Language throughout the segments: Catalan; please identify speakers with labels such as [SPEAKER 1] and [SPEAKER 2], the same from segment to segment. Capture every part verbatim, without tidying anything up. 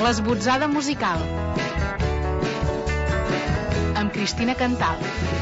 [SPEAKER 1] L'esbotzada musical amb Cristina Cantal.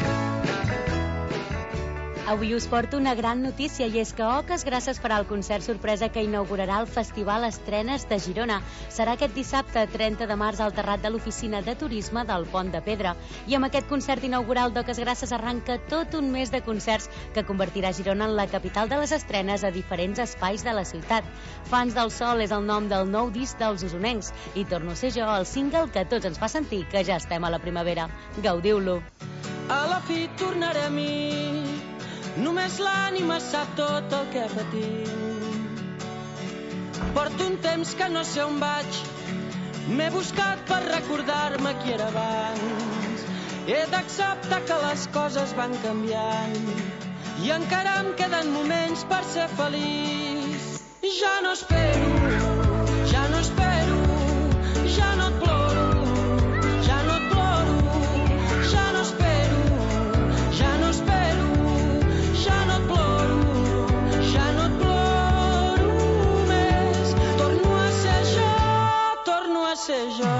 [SPEAKER 2] Avui us porto una gran notícia i és que Oques Grasses farà el concert sorpresa que inaugurarà el Festival Estrenes de Girona. Serà aquest dissabte trenta de març al terrat de l'Oficina de Turisme del Pont de Pedra. I amb aquest concert inaugural d'Oques Grasses arranca tot un mes de concerts que convertirà Girona en la capital de les estrenes a diferents espais de la ciutat. Fans del Sol és el nom del nou disc dels usonencs i Torno a ser jo, el single que tots ens fa sentir que ja estem a la primavera. Gaudiu-lo!
[SPEAKER 3] A la fi tornaré a mi, només l'ànima sap tot el que patim. Porto un temps que no sé on vaig, m'he buscat per recordar-me qui era abans. He d'acceptar que les coses van canviant i encara em queden moments per ser feliç. Ja no espero, ja no espero, ja no et ploro, ja no et ploro, ja no espero, ja no espero, ja no et ploro, ja no et ploro més. Torno a ser jo, torno a ser jo.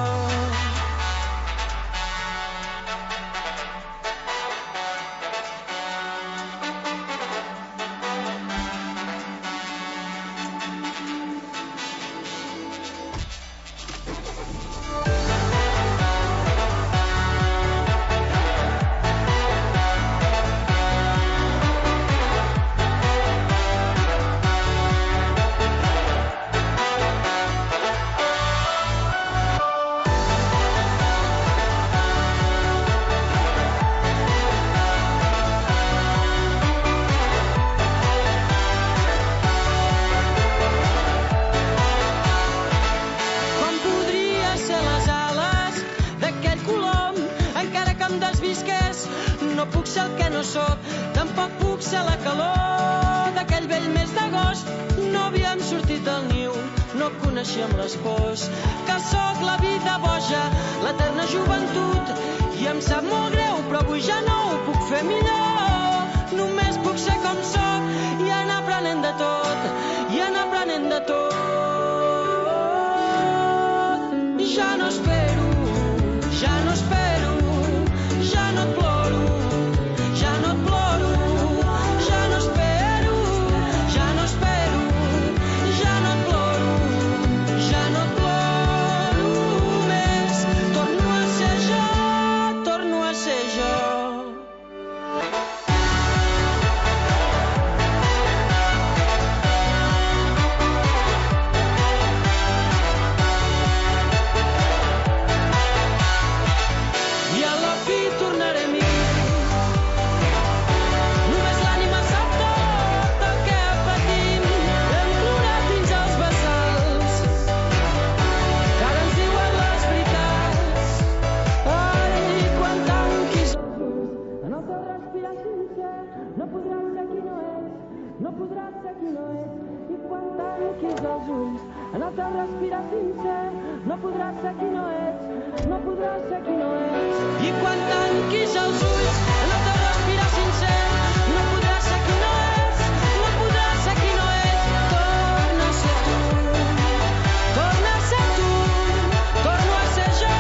[SPEAKER 3] No puc ser el que no sóc, tampoc puc ser la calor d'aquell vell mes d'agost. No havíem sortit del niu, no coneixíem les pors, que sóc la vida boja, l'eterna joventut. I em sap molt greu, però avui ja no ho puc fer millor. Només puc ser com sóc i anar aprenent de tot, i anar aprenent de tot. Ja no espero, ja no espero, ja no et ploro, ja no et ploro, ja no espero, ja no espero, ja no et ploro, ja no et ploro més. Torno a ser jo, torno a ser jo. En el teu respirar sincer no podràs ser qui no ets, no podràs ser qui no ets. I quan tanquis els ulls, en el teu respirar sincer no podràs ser qui no ets, no podràs ser qui no ets. Torna a ser tu, torna a ser tu, torno a ser jo.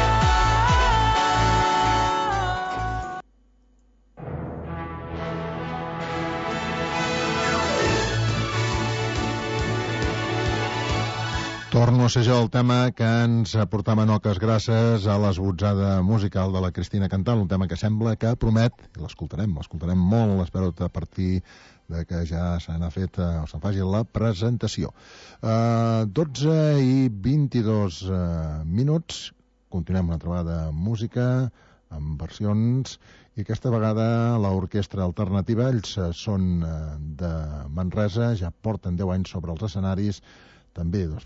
[SPEAKER 4] Torno a ser jo, el tema que ens portaven Oques Grasses a l'esbotzada musical de la Cristina Cantal, un tema que sembla que promet, i l'escoltarem, l'escoltarem molt, espero a partir de que ja se n'ha fet o se'n faci la presentació. Uh, dotze i vint-i-dos uh, minuts, continuem una trobada de música amb versions, i aquesta vegada l'orquestra alternativa, ells són uh, de Manresa, ja porten deu anys sobre els escenaris, també dos